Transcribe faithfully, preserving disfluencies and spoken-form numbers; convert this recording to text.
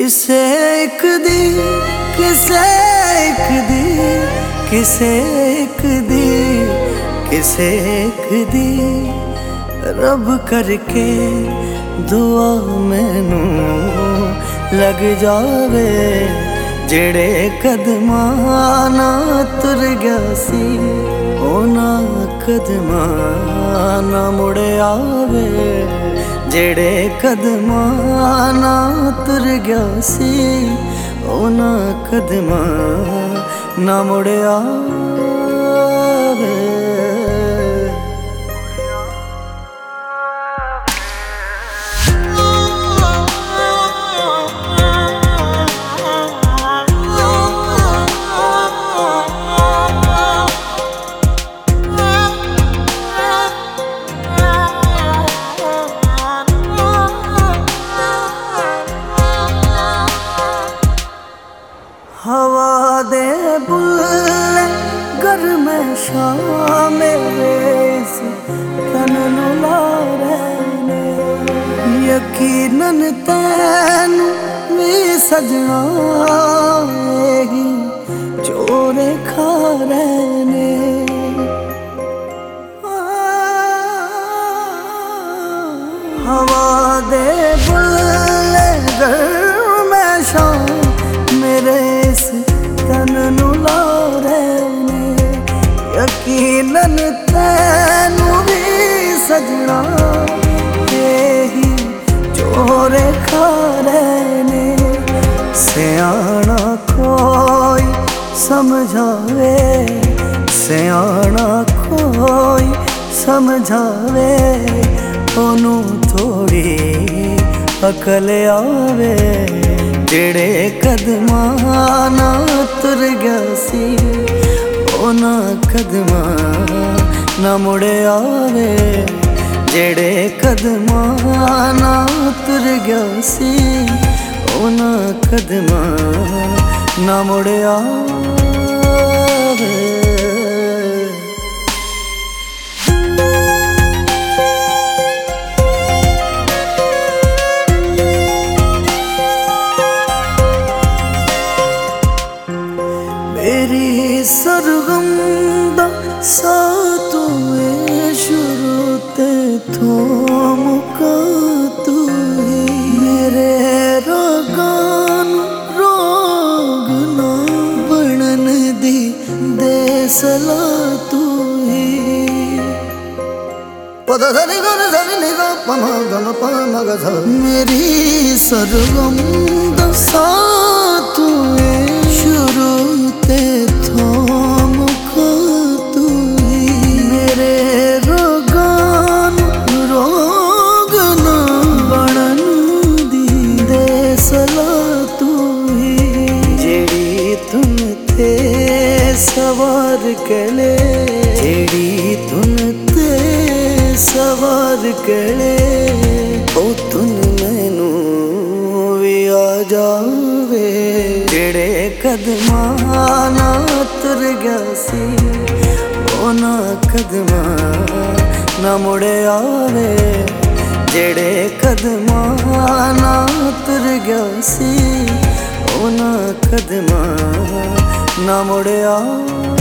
किसे एक दी किसे एक दी किसे एक दी किसे एक दी रब करके दुआ मैनू लग जावे जेड़े कदमां नाल तुर गया सी उन्हां कदमां ना मुड़ आवे जेड़े कदमां नाल तुर गया सी उन्हां कदमां ना मुड़ आवे। हवा दे बुल्ले गर्म शाम मेरे तन नू ला रहे यकीनन तैनू भी सजना ही चोरे खा रहे हवा दे बुल्ले गर्म शाम मेरे तन नू ला रहे यकीनन तैनू भी सजना यही चोरे खा रहे सियाना कोई समझावे सियाना कोई समझावे ओनू थोड़ी अकल आवे जेड़े कदमां नाल तुर गया सी उन्हां कदमां ना मुड़ आवे जेड़े कदमां नाल तुर गया सी उन्हां कदमां ना मुड़ आवे। मेरी सरगम दा साथ हुए शुरू ते थो मुका तू ही मेरे रागां रोग ना बनन दी दे सला तू ही पता धनी गन धनी निगा पमा गन पमा ग मेरी सरगम दा साथ हुए शुरू ते थो मुका तू ही मेरे रोगां रोग ना बनन दी दे सला तू ही जेड़ी तुम थे सवार कले जेड़ी तुम ते सवार कले ओ तुन मैनू भी आ जावे जेड़े कदमां नाल तुर गया सी उन्हां कदमां ना मुड़ आवे जेड़े कदमां नाल तुर गया सी उन्हां कदमां ना मुड़ आवे।